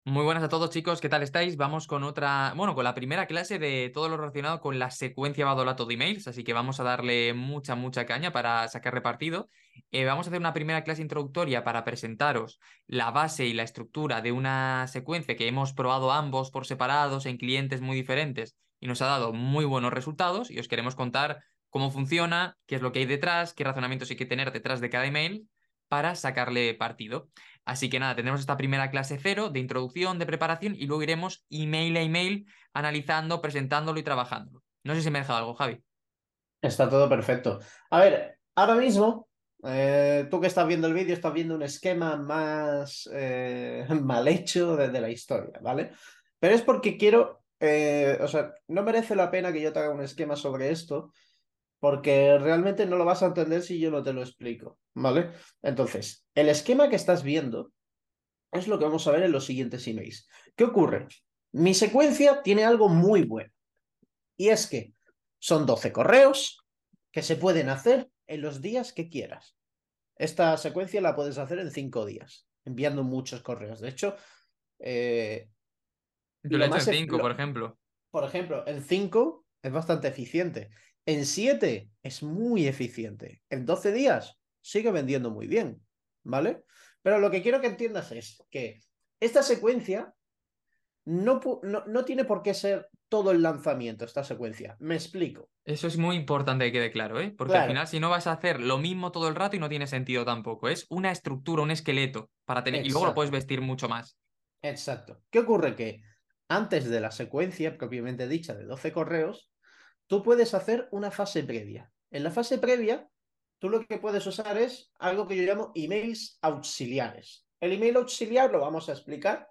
Muy buenas a todos, chicos, ¿qué tal estáis? Vamos con con la primera clase de todo lo relacionado con la secuencia Badolato de emails, así que vamos a darle mucha caña para sacar partido. Vamos a hacer una primera clase introductoria para presentaros la base y la estructura de una secuencia que hemos probado ambos por separados en clientes muy diferentes y nos ha dado muy buenos resultados y os queremos contar cómo funciona, qué es lo que hay detrás, qué razonamientos hay que tener detrás de cada email para sacarle partido. Así que nada, tendremos esta primera clase cero de introducción, de preparación y luego iremos email a email analizando, presentándolo y trabajándolo. No sé si me he dejado algo, Javi. Está todo perfecto. A ver, ahora mismo, tú que estás viendo el vídeo, estás viendo un esquema más mal hecho de la historia, ¿vale? Pero es porque quiero, o sea, no merece la pena que yo te haga un esquema sobre esto, porque realmente no lo vas a entender si yo no te lo explico, ¿vale? Entonces, el esquema que estás viendo es lo que vamos a ver en los siguientes emails. ¿Qué ocurre? Mi secuencia tiene algo muy bueno. Y es que son 12 correos que se pueden hacer en los días que quieras. Esta secuencia la puedes hacer en 5 días, enviando muchos correos. De hecho, eh, Yo lo lo he hecho en más, 5, por ejemplo. por ejemplo, en 5 es bastante eficiente. En 7 es muy eficiente. En 12 días sigue vendiendo muy bien, ¿vale? Pero lo que quiero que entiendas es que esta secuencia no tiene por qué ser todo el lanzamiento, esta secuencia. Me explico. Eso es muy importante que quede claro, ¿eh? Porque al Claro, final, si no vas a hacer lo mismo todo el rato y no tiene sentido tampoco. Es una estructura, un esqueleto para tener. Y luego lo puedes exacto. vestir mucho más. Exacto. ¿Qué ocurre? Que antes de la secuencia propiamente dicha de 12 correos, tú puedes hacer una fase previa. En la fase previa, tú lo que puedes usar es algo que yo llamo emails auxiliares. El email auxiliar lo vamos a explicar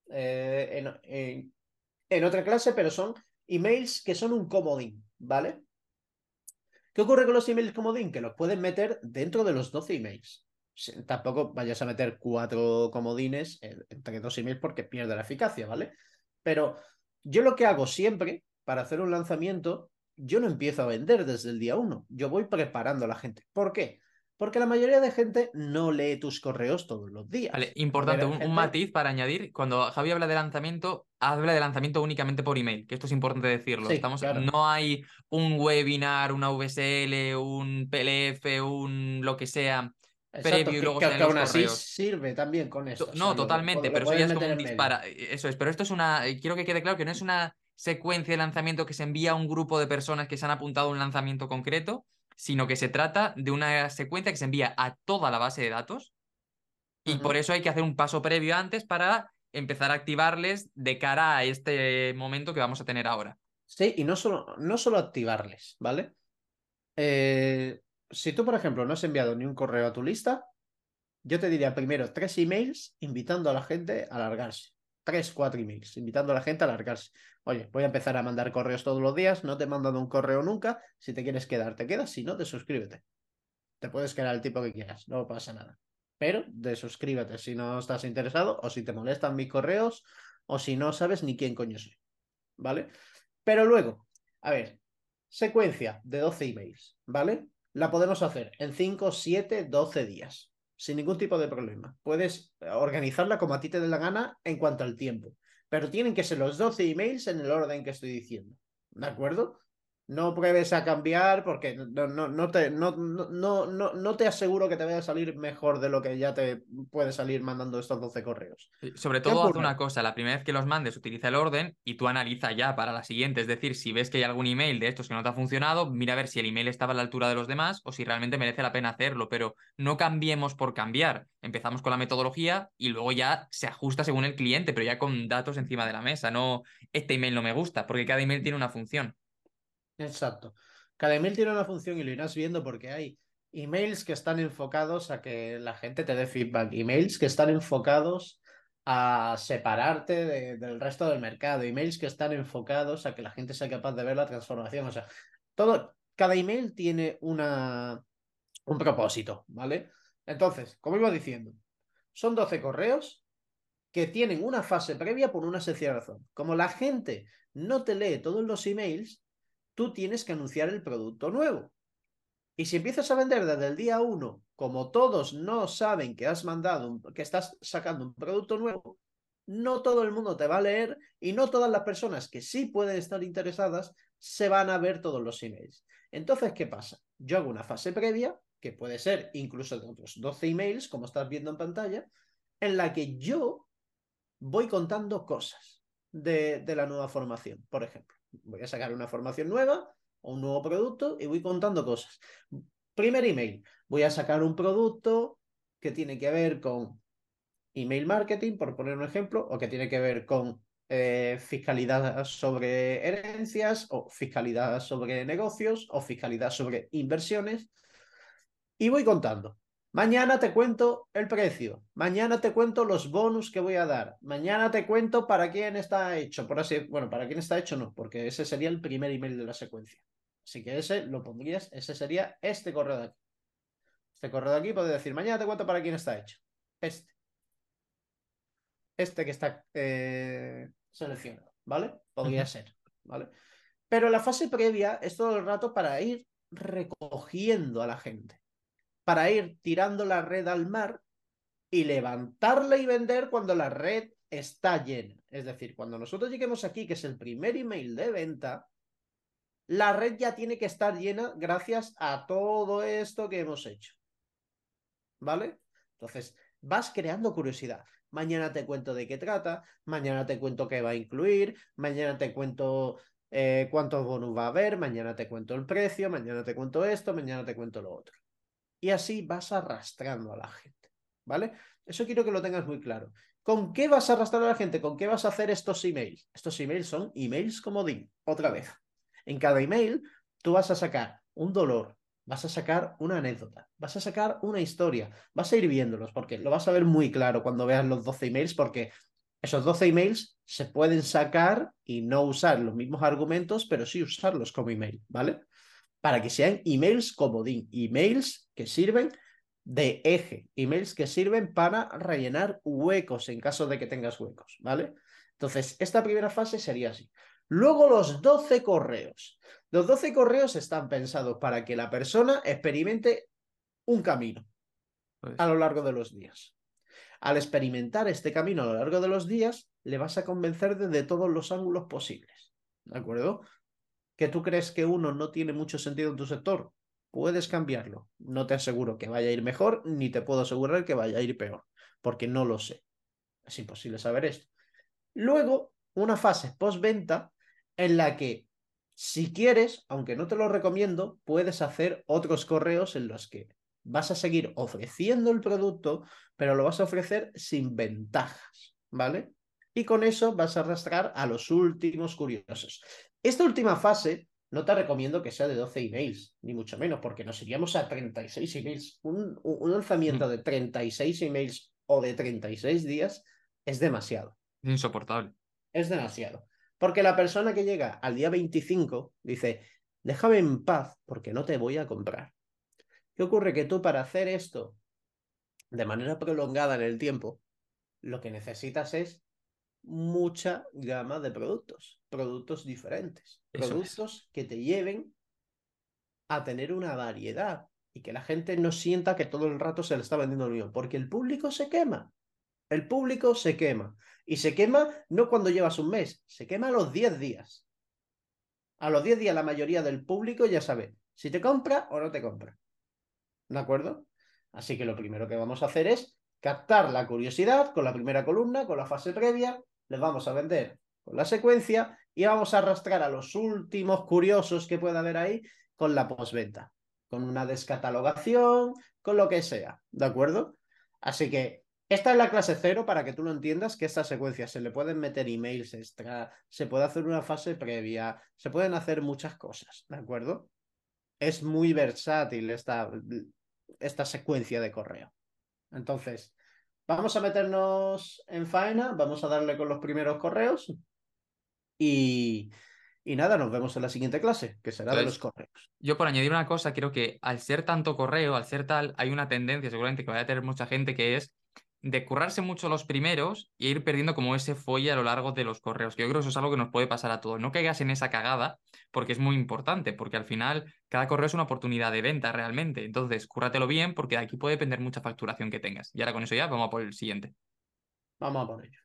en otra clase, pero son emails que son un comodín, ¿vale? ¿Qué ocurre con los emails comodín? Que los pueden meter dentro de los 12 emails. Tampoco vayas a meter 4 comodines entre 2 emails porque pierde la eficacia, ¿vale? Pero yo lo que hago siempre para hacer un lanzamiento, yo no empiezo a vender desde el día uno. Yo voy preparando a la gente. ¿Por qué? Porque la mayoría de gente no lee tus correos todos los Vale, días. Va a importante, haber un gente. matiz para añadir. Cuando Javi habla de lanzamiento únicamente por email, que esto es importante decirlo. Sí, claro. No hay un webinar, una VSL, un PLF, un lo que sea Exacto, previo y que, luego que, salen que los aún así correos. sirve también con esto. O sea, No, totalmente, lo pero eso puedes ya es como meter un en medio. dispara. Eso es, pero esto es quiero que quede claro que no es una secuencia de lanzamiento que se envía a un grupo de personas que se han apuntado a un lanzamiento concreto, sino que se trata de una secuencia que se envía a toda la base de datos y por Ujú. eso hay que hacer un paso previo antes para empezar a activarles de cara a este momento que vamos a tener ahora. Sí, y no solo activarles, ¿vale? Si tú, por ejemplo, no has enviado ni un correo a tu lista, yo te diría primero 3 emails invitando a la gente a largarse. 3, 4 emails invitando a la gente a largarse. Oye, voy a empezar a mandar correos todos los días, no te he mandado un correo nunca. Si te quieres quedar, te quedas. Si no, te suscríbete. Te puedes quedar el tipo que quieras, no pasa nada. Pero desuscríbete si no estás interesado o si te molestan mis correos o si no sabes ni quién coño soy, ¿vale? Pero luego, a ver, secuencia de 12 emails, ¿vale? La podemos hacer en 5, 7, 12 días, sin ningún tipo de problema. Puedes organizarla como a ti te dé la gana en cuanto al tiempo, pero tienen que ser los 12 emails en el orden que estoy diciendo, ¿de acuerdo? No pruebes a cambiar porque no te aseguro que te vaya a salir mejor de lo que ya te puede salir mandando estos 12 correos. Sobre ¿Qué todo haz una ocurre? cosa, la primera vez que los mandes utiliza el orden y tú analiza ya para la siguiente, es decir, si ves que hay algún email de estos que no te ha funcionado, mira a ver si el email estaba a la altura de los demás o si realmente merece la pena hacerlo, pero no cambiemos por cambiar. Empezamos con la metodología y luego ya se ajusta según el cliente, pero ya con datos encima de la mesa, no este email no me gusta, porque cada email tiene una función. Exacto. Cada email tiene una función y lo irás viendo porque hay emails que están enfocados a que la gente te dé feedback, emails que están enfocados a separarte del resto del mercado, emails que están enfocados a que la gente sea capaz de ver la transformación. O sea, cada email tiene un propósito, ¿vale? Entonces, como iba diciendo, son 12 correos que tienen una fase previa por una sencilla razón. Como la gente no te lee todos los emails, tú tienes que anunciar el producto nuevo. Y si empiezas a vender desde el día uno, como todos no saben que has mandado, que estás sacando un producto nuevo, no todo el mundo te va a leer y no todas las personas que sí pueden estar interesadas se van a ver todos los emails. Entonces, ¿qué pasa? Yo hago una fase previa, que puede ser incluso de otros 12 emails, como estás viendo en pantalla, en la que yo voy contando cosas de la nueva formación. Por ejemplo, voy a sacar una formación nueva o un nuevo producto y voy contando cosas. Primer email, voy a sacar un producto que tiene que ver con email marketing, por poner un ejemplo, o que tiene que ver con fiscalidad sobre herencias, o fiscalidad sobre negocios, o fiscalidad sobre inversiones, y voy contando. Mañana te cuento el precio, mañana te cuento los bonus que voy a dar, mañana te cuento para quién está hecho, por así, bueno, para quién está hecho no, porque ese sería el primer email de la secuencia. Así que ese lo pondrías, ese sería este correo de aquí. Este correo de aquí puede decir, mañana te cuento para quién está hecho. Este que está seleccionado, ¿vale? Podría Ujú. ser, ¿vale? Pero la fase previa es todo el rato para ir recogiendo a la gente, para ir tirando la red al mar y levantarla y vender cuando la red está llena. Es decir, cuando nosotros lleguemos aquí, que es el primer email de venta, la red ya tiene que estar llena gracias a todo esto que hemos hecho, ¿vale? Entonces, vas creando curiosidad. Mañana te cuento de qué trata, mañana te cuento qué va a incluir, mañana te cuento cuántos bonus va a haber, mañana te cuento el precio, mañana te cuento esto, mañana te cuento lo otro. Y así vas arrastrando a la gente, ¿vale? Eso quiero que lo tengas muy claro. ¿Con qué vas a arrastrar a la gente? ¿Con qué vas a hacer estos emails? Estos emails son emails comodín, otra vez. En cada email tú vas a sacar un dolor, vas a sacar una anécdota, vas a sacar una historia, vas a ir viéndolos porque lo vas a ver muy claro cuando veas los 12 emails porque esos 12 emails se pueden sacar y no usar los mismos argumentos, pero sí usarlos como email, ¿vale? Para que sean emails comodín, emails que sirven de eje, emails que sirven para rellenar huecos en caso de que tengas huecos, ¿vale? Entonces, esta primera fase sería así. Luego los 12 correos. Los 12 correos están pensados para que la persona experimente un camino a Pues, lo largo de los días. Al experimentar este camino a lo largo de los días, le vas a convencer desde todos los ángulos posibles. ¿De acuerdo? ¿Que tú crees que uno no tiene mucho sentido en tu sector? Puedes cambiarlo. No te aseguro que vaya a ir mejor, ni te puedo asegurar que vaya a ir peor, porque no lo sé. Es imposible saber esto. Luego, una fase postventa en la que, si quieres, aunque no te lo recomiendo, puedes hacer otros correos en los que vas a seguir ofreciendo el producto, pero lo vas a ofrecer sin ventajas, ¿vale? Y con eso vas a arrastrar a los últimos curiosos. Esta última fase no te recomiendo que sea de 12 emails, ni mucho menos, porque nos iríamos a 36 emails. Un lanzamiento de 36 emails o de 36 días es demasiado. es insoportable. Es demasiado. Porque la persona que llega al día 25 dice, déjame en paz porque no te voy a comprar. ¿Qué ocurre? Que tú para hacer esto de manera prolongada en el tiempo, lo que necesitas es mucha gama de productos, productos diferentes, Eso es. productos que te lleven a tener una variedad y que la gente no sienta que todo el rato se le está vendiendo lo mismo, porque el público se quema. El público se quema. Y se quema no cuando llevas un mes, se quema a los 10 días. A los 10 días la mayoría del público ya sabe si te compra o no te compra. ¿De acuerdo? Así que lo primero que vamos a hacer es captar la curiosidad con la primera columna, con la fase previa, les vamos a vender con la secuencia y vamos a arrastrar a los últimos curiosos que pueda haber ahí con la postventa, con una descatalogación, con lo que sea. ¿De acuerdo? Así que esta es la clase cero para que tú lo entiendas, que esta secuencia se le pueden meter emails extra, se puede hacer una fase previa, se pueden hacer muchas cosas, ¿de acuerdo? Es muy versátil esta secuencia de correo. Entonces, vamos a meternos en faena, vamos a darle con los primeros correos y, y nada, nos vemos en la siguiente clase, que será de los Entonces, correos. yo por añadir una cosa, creo que al ser tanto correo, al ser tal, hay una tendencia seguramente que vaya a tener mucha gente que es de currarse mucho los primeros e ir perdiendo como ese folle a lo largo de los correos, que yo creo que eso es algo que nos puede pasar a todos. No caigas en esa cagada porque es muy importante, porque al final cada correo es una oportunidad de venta realmente. Entonces, cúrratelo bien porque de aquí puede depender mucha facturación que tengas. Y ahora con eso ya vamos a por el siguiente. Vamos a por ello.